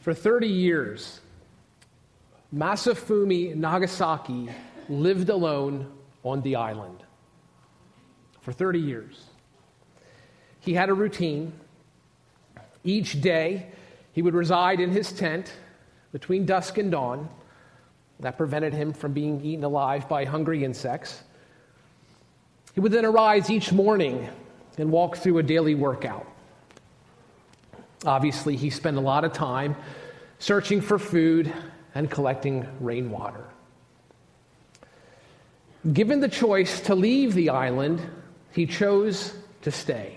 For 30 years, Masafumi Nagasaki lived alone on the island. For 30 years. He had a routine. Each day, he would reside in his tent between dusk and dawn. That prevented him from being eaten alive by hungry insects. He would then arise each morning and walk through a daily workout. Obviously, he spent a lot of time searching for food and collecting rainwater. Given the choice to leave the island, he chose to stay.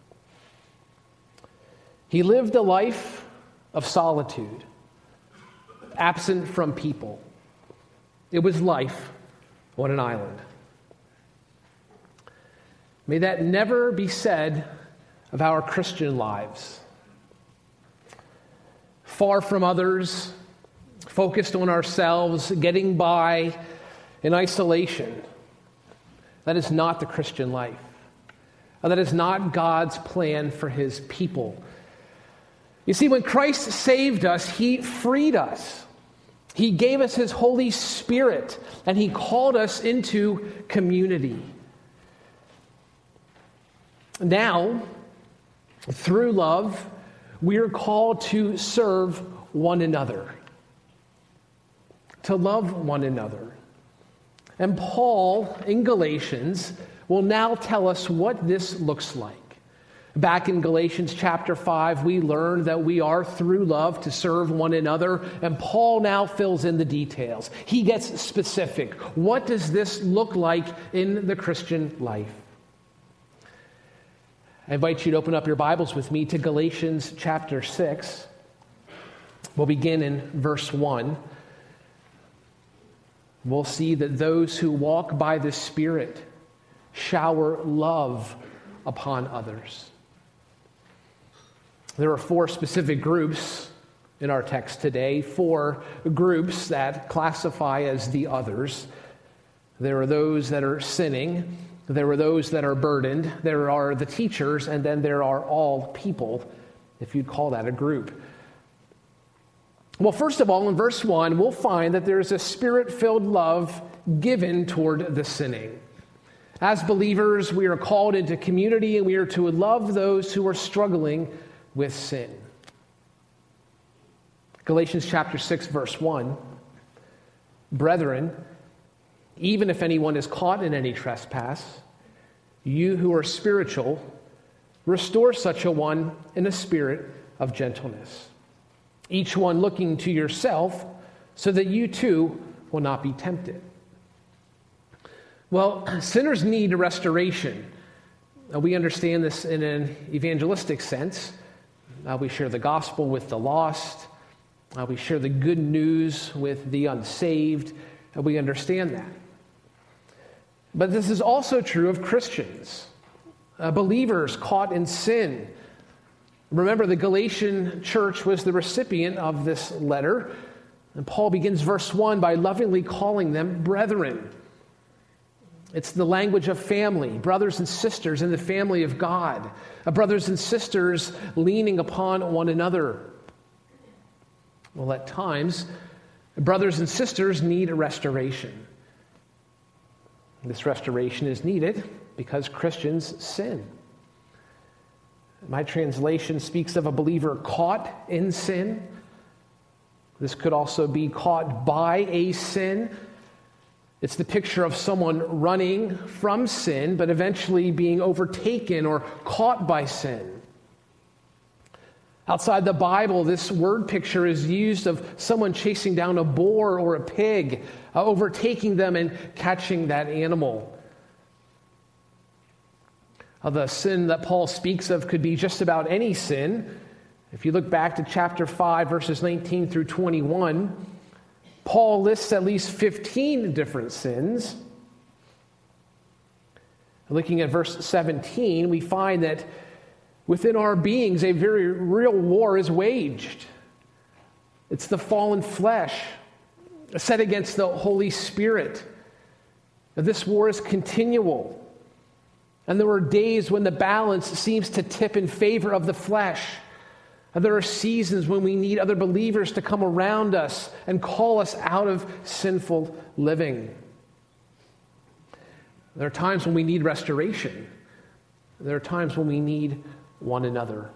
He lived a life of solitude, absent from people. It was life on an island. May that never be said of our Christian lives. Far from others, focused on ourselves, getting by in isolation. That is not the Christian life. That is not God's plan for his people. You see, when Christ saved us, he freed us. He gave us his Holy Spirit, and he called us into community. Now, through love, we are called to serve one another, to love one another. And Paul, in Galatians, will now tell us what this looks like. Back in Galatians chapter 5, we learned that we are, through love, to serve one another, and Paul now fills in the details. He gets specific. What does this look like in the Christian life? I invite you to open up your Bibles with me to Galatians chapter 6. We'll begin in verse 1. We'll see that those who walk by the Spirit shower love upon others. There are 4 specific groups in our text today, 4 groups that classify as the others. There are those that are sinning. There are those that are burdened. There are the teachers, and then there are all people, if you'd call that a group. Well, first of all, in verse 1, we'll find that there's a Spirit-filled love given toward the sinning. As believers, we are called into community, and we are to love those who are struggling with sin. Galatians chapter 6, verse 1. Brethren, even if anyone is caught in any trespass, you who are spiritual, restore such a one in a spirit of gentleness. Each one looking to yourself, so that you too will not be tempted. Well, sinners need restoration. We understand this in an evangelistic sense. We share the gospel with the lost. We share the good news with the unsaved. We understand that. But this is also true of Christians, believers caught in sin. Remember, the Galatian church was the recipient of this letter. And Paul begins verse 1 by lovingly calling them brethren. It's the language of family, brothers and sisters in the family of God, brothers and sisters leaning upon one another. Well, at times, brothers and sisters need a restoration. This restoration is needed because Christians sin. My translation speaks of a believer caught in sin. This could also be caught by a sin. It's the picture of someone running from sin, but eventually being overtaken or caught by sin. Outside the Bible, this word picture is used of someone chasing down a boar or a pig, overtaking them and catching that animal. The sin that Paul speaks of could be just about any sin. If you look back to chapter 5, verses 19 through 21, Paul lists at least 15 different sins. Looking at verse 17, we find that within our beings, a very real war is waged. It's the fallen flesh set against the Holy Spirit. This war is continual. And there are days when the balance seems to tip in favor of the flesh. There are seasons when we need other believers to come around us and call us out of sinful living. There are times when we need restoration. There are times when we need one another.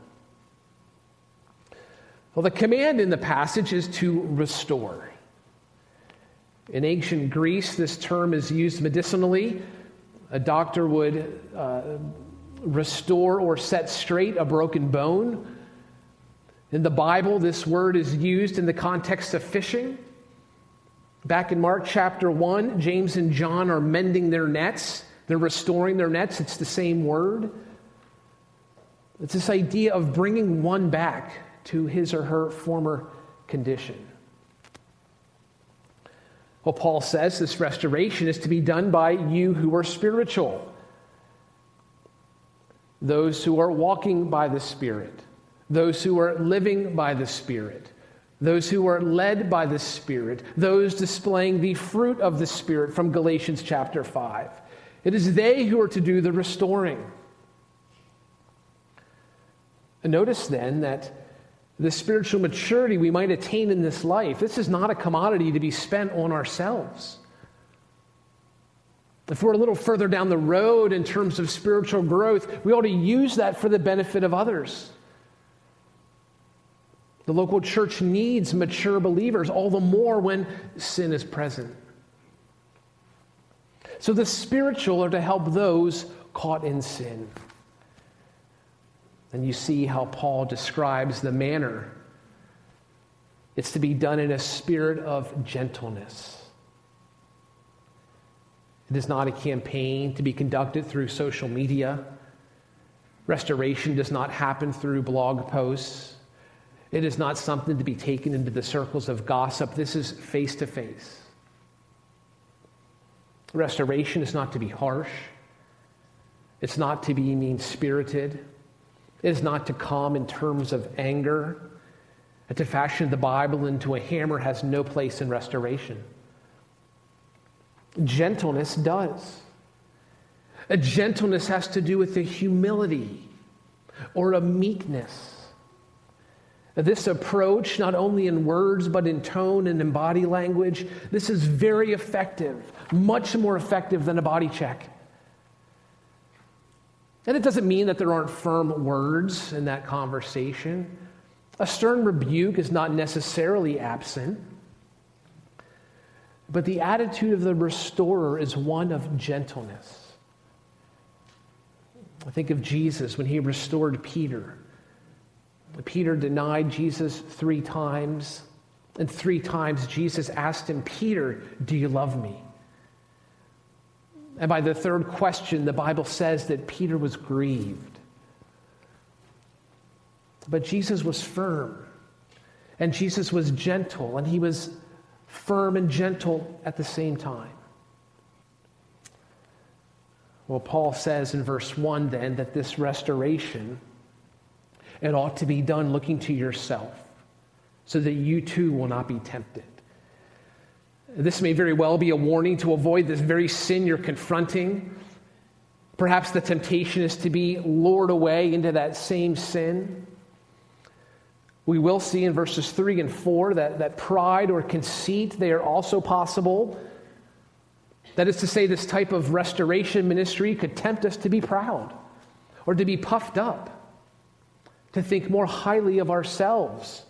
Well, the command in the passage is to restore. In ancient Greece, this term is used medicinally. A doctor would restore or set straight a broken bone. In the Bible, this word is used in the context of fishing. Back in Mark chapter 1, James and John are mending their nets. They're restoring their nets. It's the same word. It's this idea of bringing one back to his or her former condition. Well, Paul says this restoration is to be done by you who are spiritual, those who are walking by the Spirit, those who are living by the Spirit, those who are led by the Spirit, those displaying the fruit of the Spirit from Galatians chapter 5. It is they who are to do the restoring. And notice then that the spiritual maturity we might attain in this life, this is not a commodity to be spent on ourselves. If we're a little further down the road in terms of spiritual growth, we ought to use that for the benefit of others. The local church needs mature believers, all the more when sin is present. So the spiritual are to help those caught in sin. And you see how Paul describes the manner. It's to be done in a spirit of gentleness. It is not a campaign to be conducted through social media. Restoration does not happen through blog posts. It is not something to be taken into the circles of gossip. This is face to face. Restoration is not to be harsh. It's not to be mean-spirited. It is not to come in terms of anger. And to fashion the Bible into a hammer has no place in restoration. Gentleness does. A gentleness has to do with a humility or a meekness. This approach, not only in words, but in tone and in body language, this is very effective, much more effective than a body check. And it doesn't mean that there aren't firm words in that conversation. A stern rebuke is not necessarily absent. But the attitude of the restorer is one of gentleness. I think of Jesus when he restored Peter. Peter denied Jesus 3 times, and 3 times Jesus asked him, "Peter, do you love me?" And by the 3rd question, the Bible says that Peter was grieved. But Jesus was firm, and Jesus was gentle, and he was firm and gentle at the same time. Well, Paul says in verse 1 then that this restoration, it ought to be done looking to yourself so that you too will not be tempted. This may very well be a warning to avoid this very sin you're confronting. Perhaps the temptation is to be lured away into that same sin. We will see in verses 3 and 4 that pride or conceit, they are also possible. That is to say, this type of restoration ministry could tempt us to be proud or to be puffed up, to think more highly of ourselves.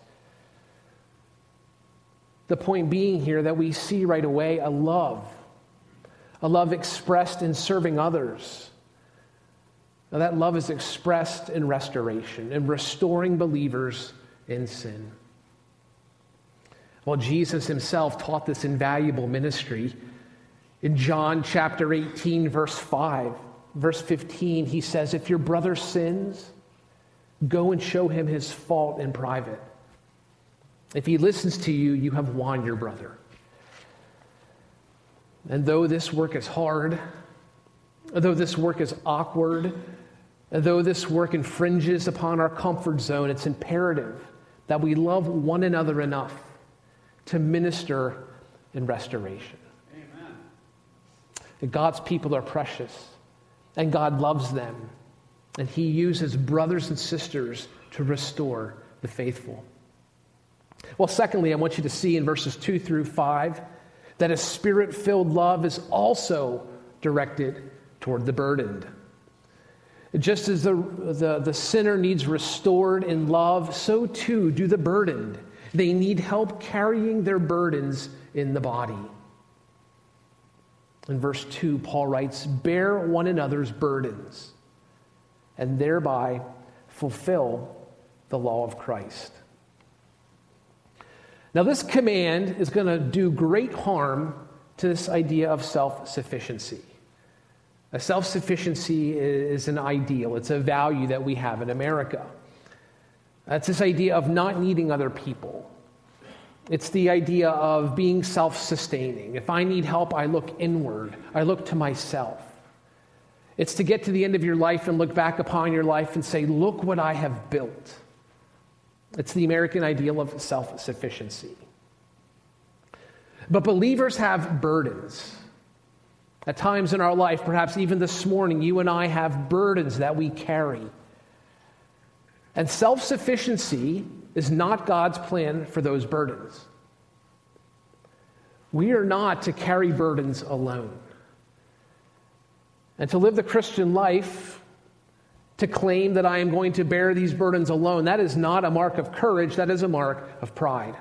The point being here that we see right away a love expressed in serving others. Now that love is expressed in restoration, in restoring believers in sin. Well, Jesus himself taught this invaluable ministry. In John chapter 18, verse 5, verse 15, he says, "If your brother sins, go and show him his fault in private. If he listens to you, you have won your brother." And though this work is hard, though this work is awkward, though this work infringes upon our comfort zone, it's imperative that we love one another enough to minister in restoration. Amen. God's people are precious, and God loves them, and he uses brothers and sisters to restore the faithful. Well, secondly, I want you to see in verses 2 through 5 that a Spirit-filled love is also directed toward the burdened. Just as the sinner needs restored in love, so too do the burdened. They need help carrying their burdens in the body. In verse 2, Paul writes, "Bear one another's burdens, and thereby fulfill the law of Christ." Now, this command is going to do great harm to this idea of self-sufficiency. A self-sufficiency is an ideal. It's a value that we have in America. It's this idea of not needing other people. It's the idea of being self-sustaining. If I need help, I look inward. I look to myself. It's to get to the end of your life and look back upon your life and say, look what I have built. It's the American ideal of self-sufficiency. But believers have burdens. At times in our life, perhaps even this morning, you and I have burdens that we carry. And self-sufficiency is not God's plan for those burdens. We are not to carry burdens alone. And to live the Christian life, to claim that I am going to bear these burdens alone, that is not a mark of courage, that is a mark of pride.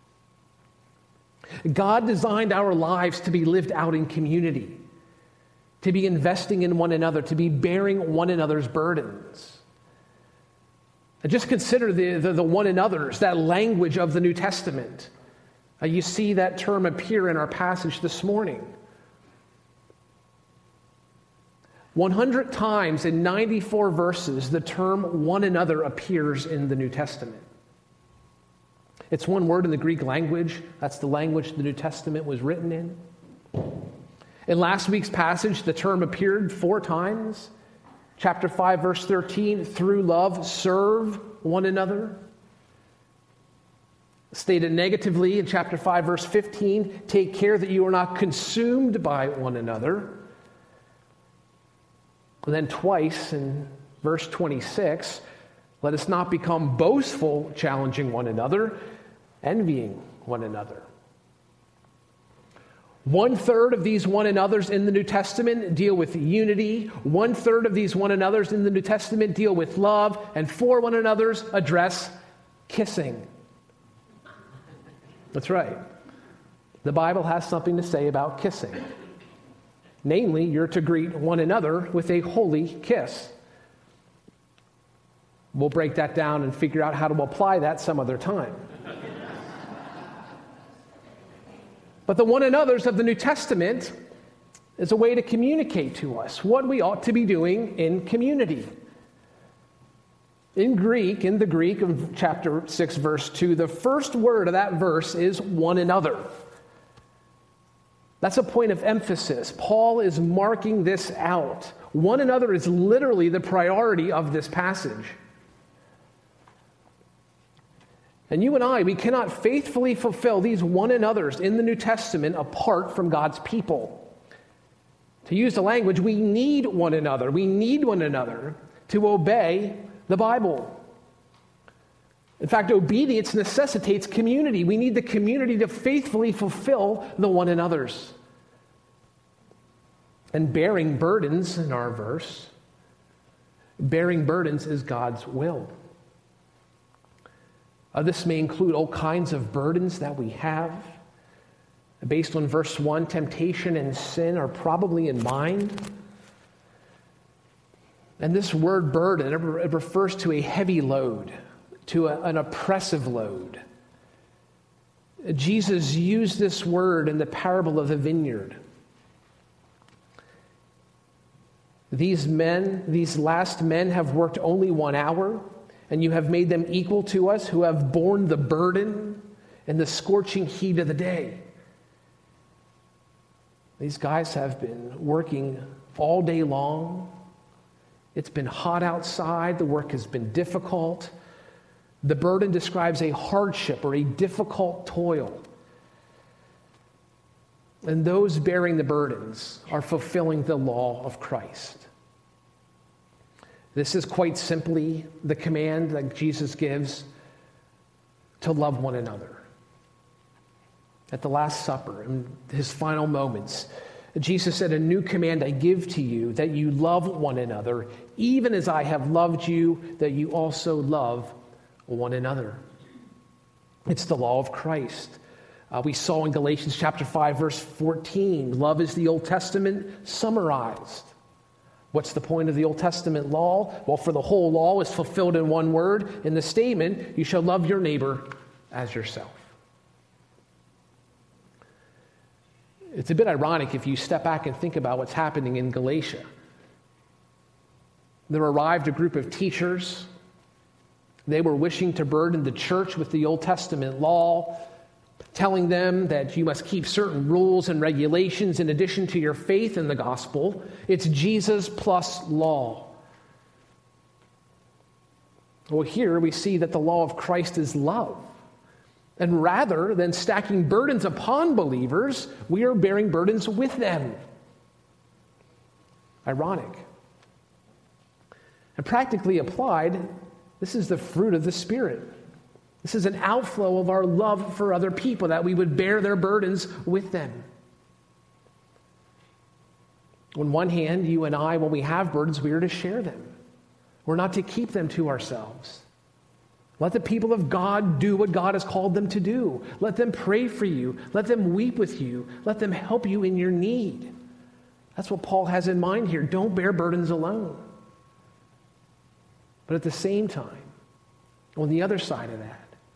God designed our lives to be lived out in community, to be investing in one another, to be bearing one another's burdens. And just consider the one another's, that language of the New Testament. You see that term appear in our passage this morning. 100 times in 94 verses, the term one another appears in the New Testament. It's one word in the Greek language. That's the language the New Testament was written in. In last week's passage, the term appeared 4 times. Chapter 5, verse 13, through love, serve one another. Stated negatively in chapter 5, verse 15, take care that you are not consumed by one another. And then twice in verse 26, let us not become boastful, challenging one another, envying one another. 1/3 of these one another's in the New Testament deal with unity. 1/3 of these one another's in the New Testament deal with love. And 4 one another's address kissing. That's right. The Bible has something to say about kissing. Namely, you're to greet one another with a holy kiss. We'll break that down and figure out how to apply that some other time. But the one another's of the New Testament is a way to communicate to us what we ought to be doing in community. In the Greek of chapter 6, verse 2, the first word of that verse is one another. That's a point of emphasis. Paul is marking this out. One another is literally the priority of this passage. And you and I, we cannot faithfully fulfill these one another's in the New Testament apart from God's people. To use the language, we need one another. We need one another to obey the Bible. In fact, obedience necessitates community. We need the community to faithfully fulfill the one another's. And bearing burdens, in our verse, bearing burdens is God's will. This may include all kinds of burdens that we have. Based on verse 1, temptation and sin are probably in mind. And this word burden, it refers to a heavy load, to an oppressive load. Jesus used this word in the parable of the vineyard. These last men have worked only 1 hour, and you have made them equal to us who have borne the burden and the scorching heat of the day. These guys have been working all day long. It's been hot outside. The work has been difficult. The burden describes a hardship or a difficult toil. And those bearing the burdens are fulfilling the law of Christ. This is quite simply the command that Jesus gives to love one another. At the Last Supper, in his final moments, Jesus said, "A new command I give to you, that you love one another, even as I have loved you, that you also love one another." It's the law of Christ. We saw in Galatians chapter 5, verse 14, love is the Old Testament summarized. What's the point of the Old Testament law? Well, for the whole law is fulfilled in one word, in the statement, you shall love your neighbor as yourself. It's a bit ironic if you step back and think about what's happening in Galatia. There arrived a group of teachers. They were wishing to burden the church with the Old Testament law, telling them that you must keep certain rules and regulations in addition to your faith in the gospel. It's Jesus plus law. Well, here we see that the law of Christ is love. And rather than stacking burdens upon believers, we are bearing burdens with them. Ironic. And practically applied, this is the fruit of the Spirit. This is an outflow of our love for other people, that we would bear their burdens with them. On one hand, you and I, when we have burdens, we are to share them. We're not to keep them to ourselves. Let the people of God do what God has called them to do. Let them pray for you. Let them weep with you. Let them help you in your need. That's what Paul has in mind here. Don't bear burdens alone. But at the same time, on the other side of that,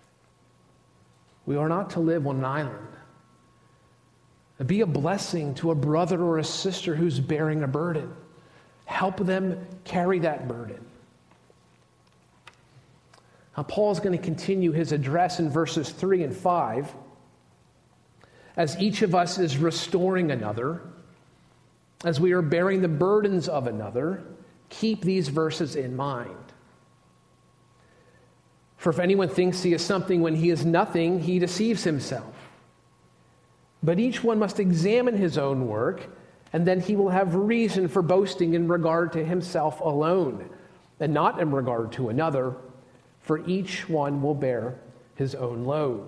we are not to live on an island. Be a blessing to a brother or a sister who's bearing a burden. Help them carry that burden. Now, Paul's going to continue his address in verses 3 and 5. As each of us is restoring another, as we are bearing the burdens of another, keep these verses in mind. For if anyone thinks he is something when he is nothing, he deceives himself. But each one must examine his own work, and then he will have reason for boasting in regard to himself alone, and not in regard to another, for each one will bear his own load.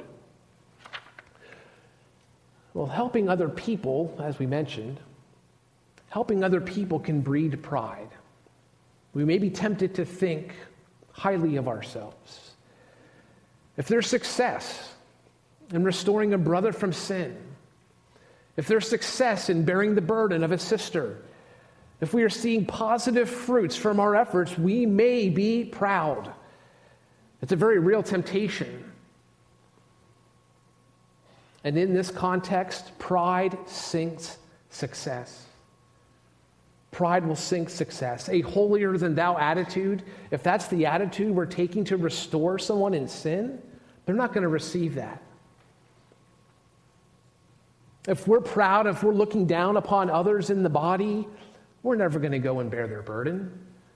Well, helping other people, as we mentioned, helping other people can breed pride. We may be tempted to think highly of ourselves. If there's success in restoring a brother from sin, if there's success in bearing the burden of a sister, if we are seeing positive fruits from our efforts, we may be proud. It's a very real temptation. And in this context, pride sinks success. Pride will sink success. A holier-than-thou attitude, if that's the attitude we're taking to restore someone in sin, they're not going to receive that. If we're proud, if we're looking down upon others in the body, we're never going to go and bear their burden.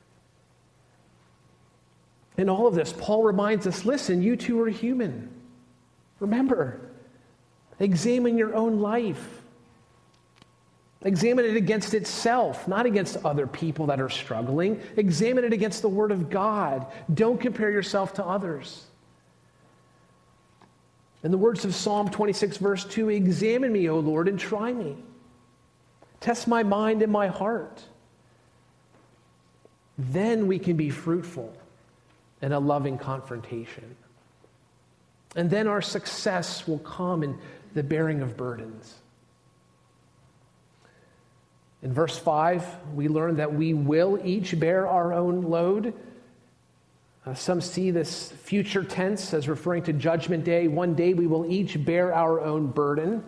In all of this, Paul reminds us, listen, you too are human. Remember, examine your own life. Examine it against itself, not against other people that are struggling. Examine it against the Word of God. Don't compare yourself to others. In the words of Psalm 26, verse 2, examine me, O Lord, and try me. Test my mind and my heart. Then we can be fruitful in a loving confrontation. And then our success will come in the bearing of burdens. In verse 5, we learn that we will each bear our own load. Some see this future tense as referring to Judgment Day. One day we will each bear our own burden.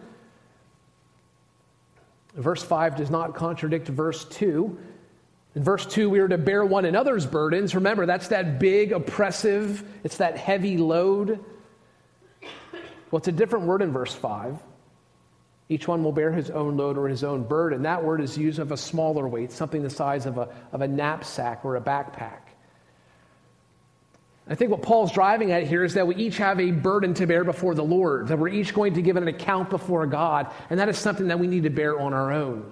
Verse 5 does not contradict verse 2. In verse 2, we are to bear one another's burdens. Remember, that's that big, oppressive, it's that heavy load. Well, it's a different word in verse 5. Each one will bear his own load or his own burden. That word is used of a smaller weight, something the size of a knapsack or a backpack. I think what Paul's driving at here is that we each have a burden to bear before the Lord, that we're each going to give an account before God, and that is something that we need to bear on our own.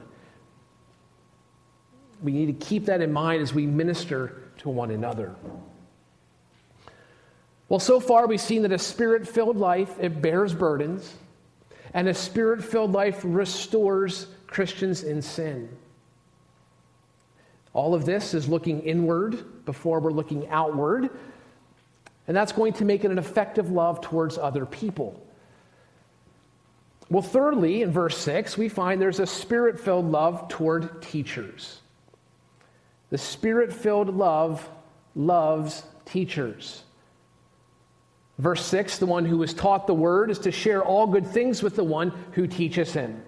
We need to keep that in mind as we minister to one another. Well, so far we've seen that a Spirit-filled life, it bears burdens, and a Spirit-filled life restores Christians in sin. All of this is looking inward before we're looking outward, and that's going to make it an effective love towards other people. Well, thirdly, in verse 6, we find there's a Spirit-filled love toward teachers. The Spirit-filled love loves teachers. Verse 6, the one who is taught the word is to share all good things with the one who teaches him.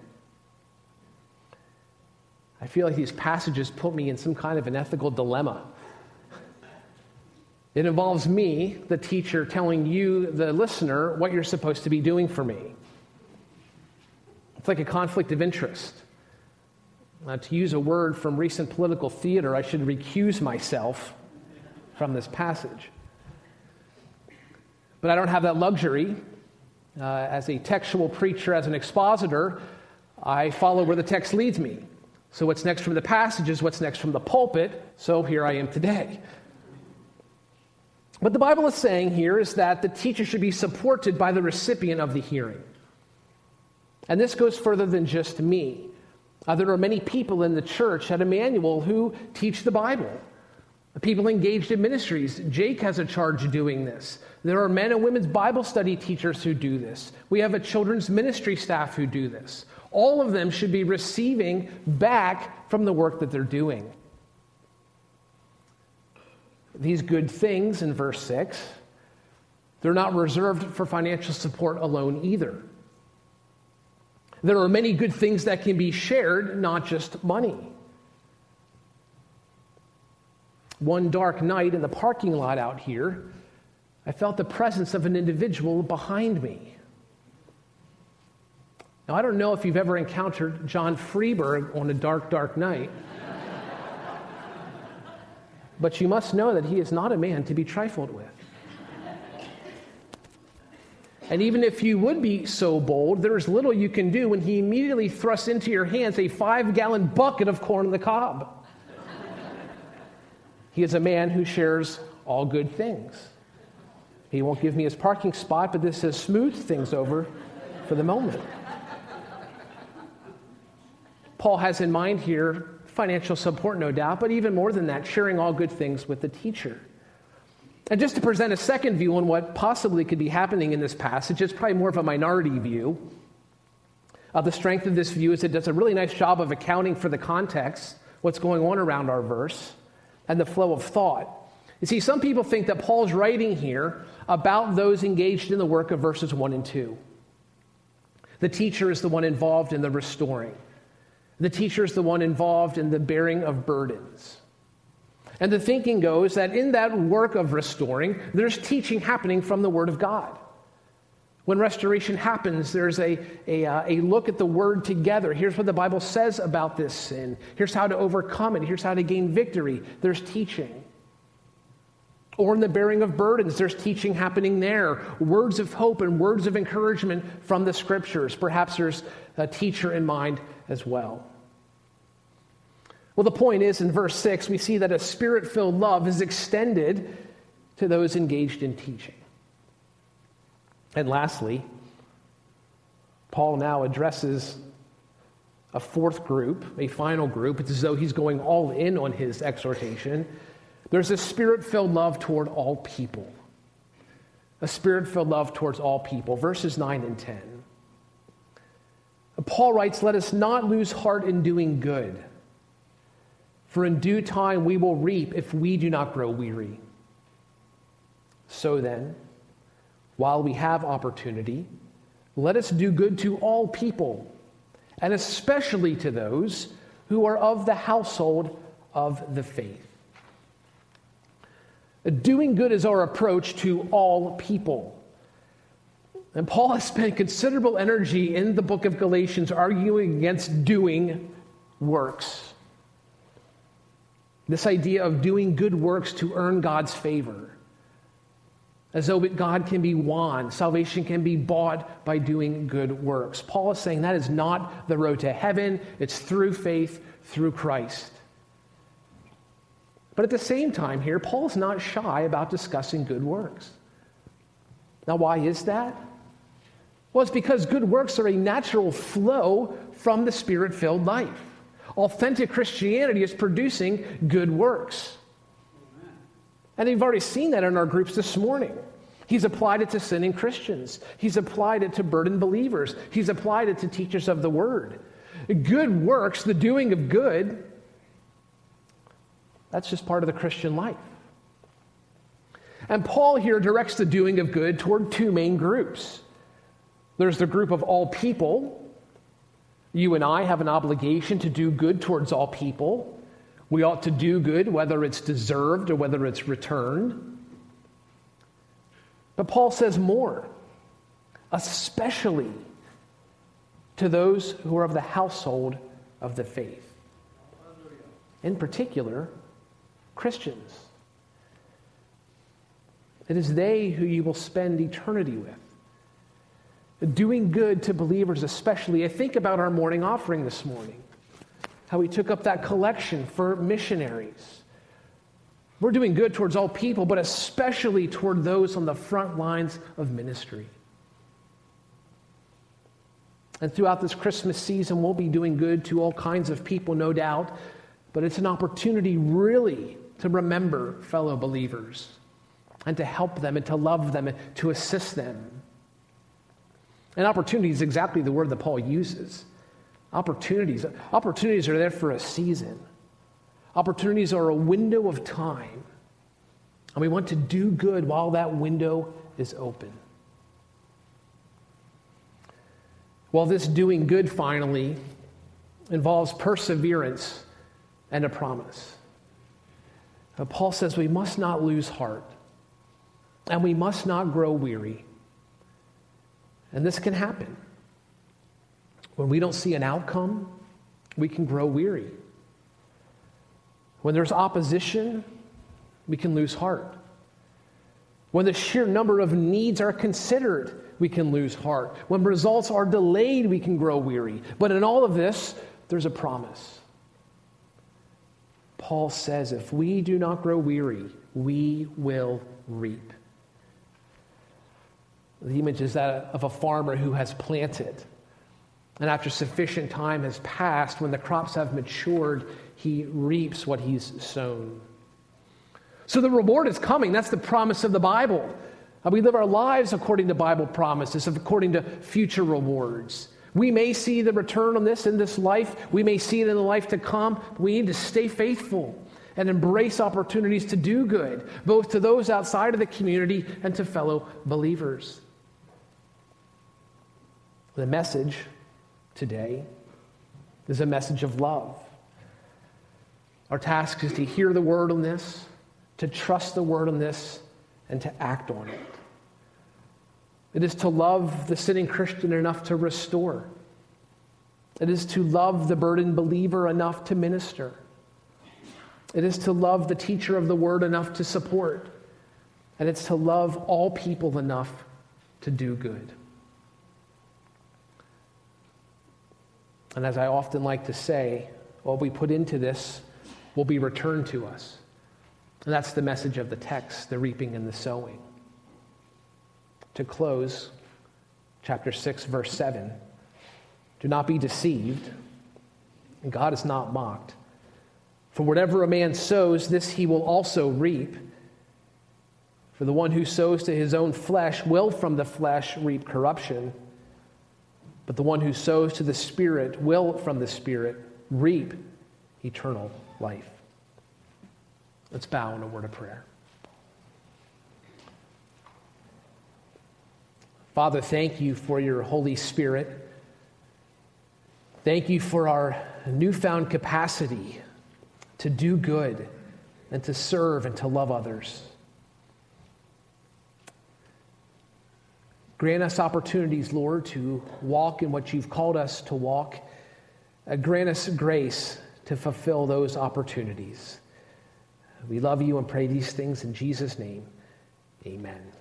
I feel like these passages put me in some kind of an ethical dilemma. It involves me, the teacher, telling you, the listener, what you're supposed to be doing for me. It's like a conflict of interest. To use a word from recent political theater, I should recuse myself from this passage. But I don't have that luxury. As a textual preacher, as an expositor, I follow where the text leads me. So what's next from the passage is what's next from the pulpit, so here I am today. What the Bible is saying here is that the teacher should be supported by the recipient of the hearing. And this goes further than just me. There are many people in the church at Emmanuel who teach the Bible. People engaged in ministries. Jake has a charge of doing this. There are men and women's Bible study teachers who do this. We have a children's ministry staff who do this. All of them should be receiving back from the work that they're doing. These good things in verse 6, they're not reserved for financial support alone either. There are many good things that can be shared, not just money. One dark night in the parking lot out here, I felt the presence of an individual behind me. Now, I don't know if you've ever encountered John Freeberg on a dark, dark night, but you must know that he is not a man to be trifled with. And even if you would be so bold, there is little you can do when he immediately thrusts into your hands a 5-gallon bucket of corn on the cob. He is a man who shares all good things. He won't give me his parking spot, but this has smoothed things over for the moment. Paul has in mind here financial support, no doubt, but even more than that, sharing all good things with the teacher. And just to present a second view on what possibly could be happening in this passage, it's probably more of a minority view. The strength of this view is it does a really nice job of accounting for the context, what's going on around our verse, and the flow of thought. You see, some people think that Paul's writing here about those engaged in the work of verses 1 and 2. The teacher is the one involved in the restoring. The teacher is the one involved in the bearing of burdens. And the thinking goes that in that work of restoring, there's teaching happening from the Word of God. When restoration happens, there's a look at the Word together. Here's what the Bible says about this sin. Here's how to overcome it. Here's how to gain victory. There's teaching. Or in the bearing of burdens, there's teaching happening there. Words of hope and words of encouragement from the Scriptures. Perhaps there's a teacher in mind as well. Well, the point is, in verse 6, we see that a Spirit-filled love is extended to those engaged in teaching. And lastly, Paul now addresses a fourth group, a final group. It's as though he's going all in on his exhortation. There's a Spirit-filled love toward all people. A Spirit-filled love towards all people. Verses 9 and 10. Paul writes, "Let us not lose heart in doing good, for in due time we will reap if we do not grow weary. So then, while we have opportunity, let us do good to all people, and especially to those who are of the household of the faith." Doing good is our approach to all people. And Paul has spent considerable energy in the book of Galatians arguing against doing works. This idea of doing good works to earn God's favor. As though God can be won, salvation can be bought by doing good works. Paul is saying that is not the road to heaven. It's through faith, through Christ. But at the same time here, Paul is not shy about discussing good works. Now, why is that? Well, it's because good works are a natural flow from the Spirit-filled life. Authentic Christianity is producing good works. And you've already seen that in our groups this morning. He's applied it to sinning Christians. He's applied it to burdened believers. He's applied it to teachers of the Word. Good works, the doing of good, that's just part of the Christian life. And Paul here directs the doing of good toward two main groups. There's the group of all people. You and I have an obligation to do good towards all people. We ought to do good whether it's deserved or whether it's returned. But Paul says more, especially to those who are of the household of the faith. In particular, Christians. It is they who you will spend eternity with. Doing good to believers especially. I think about our morning offering this morning. How we took up that collection for missionaries. We're doing good towards all people, but especially toward those on the front lines of ministry. And throughout this Christmas season, we'll be doing good to all kinds of people, no doubt. But it's an opportunity really to remember fellow believers and to help them and to love them and to assist them. And opportunity is exactly the word that Paul uses. Opportunities are there for a season. Opportunities are a window of time. And we want to do good while that window is open. Well, this doing good finally involves perseverance and a promise. Paul says we must not lose heart and we must not grow weary. And this can happen. When we don't see an outcome, we can grow weary. When there's opposition, we can lose heart. When the sheer number of needs are considered, we can lose heart. When results are delayed, we can grow weary. But in all of this, there's a promise. Paul says, if we do not grow weary, we will reap. The image is that of a farmer who has planted. And after sufficient time has passed, when the crops have matured, he reaps what he's sown. So the reward is coming. That's the promise of the Bible. We live our lives according to Bible promises, according to future rewards. We may see the return on this in this life. We may see it in the life to come. We need to stay faithful and embrace opportunities to do good, both to those outside of the community and to fellow believers. The message today is a message of love. Our task is to hear the word on this, to trust the word on this, and to act on it. It is to love the sinning Christian enough to restore. It is to love the burdened believer enough to minister. It is to love the teacher of the word enough to support. And it's to love all people enough to do good. And as I often like to say, what we put into this will be returned to us. And that's the message of the text, the reaping and the sowing. To close, chapter 6, verse 7. Do not be deceived, and God is not mocked. For whatever a man sows, this he will also reap. For the one who sows to his own flesh will from the flesh reap corruption. But the one who sows to the Spirit will from the Spirit reap eternal life. Let's bow in a word of prayer. Father, thank you for your Holy Spirit. Thank you for our newfound capacity to do good and to serve and to love others. Grant us opportunities, Lord, to walk in what you've called us to walk. Grant us grace to fulfill those opportunities. We love you and pray these things in Jesus' name. Amen.